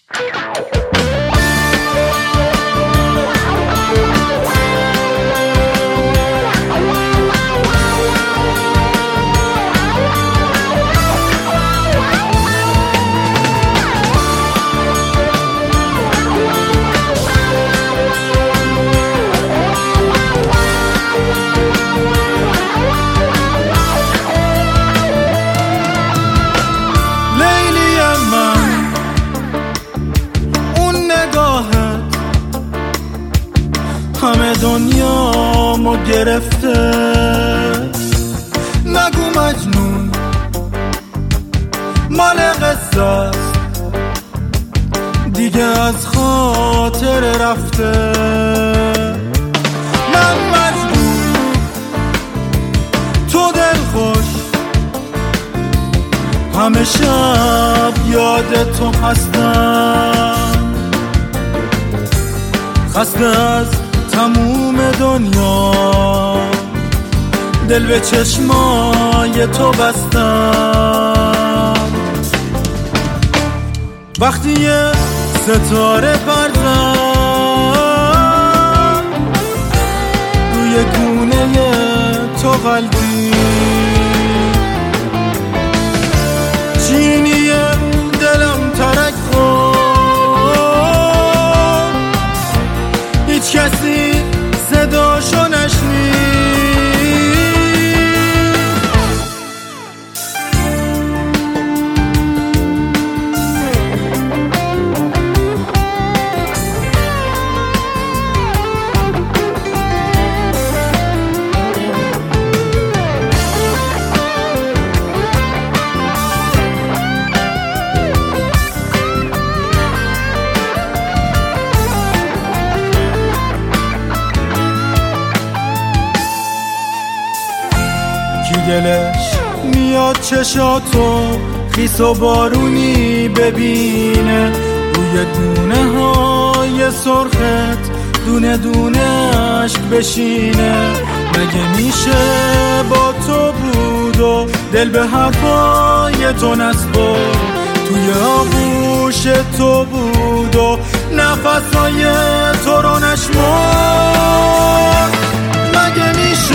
همه دنیامو گرفته، نگو مجنون مال قصه است دیگه از خاطر رفته. من مجنون تو دلخوش، همه شب یاد تو هستم، خسته از تموم دنیا دل به چشمای تو بستم. وقتی یه ستاره پر زد روی گونه تو قلبی، چینی دلم ترک خورد، هیچ کسی صداشو نشنید. کی دلش میاد چشاتو خیس و بارونی ببینه، روی دونه های سرخت دونه دونه عشق بشینه. مگه میشه با تو بود و دل به حرفای تو نسپرد، توی آغوش تو بود و نفسای تو رو نشمرد. مگه میشه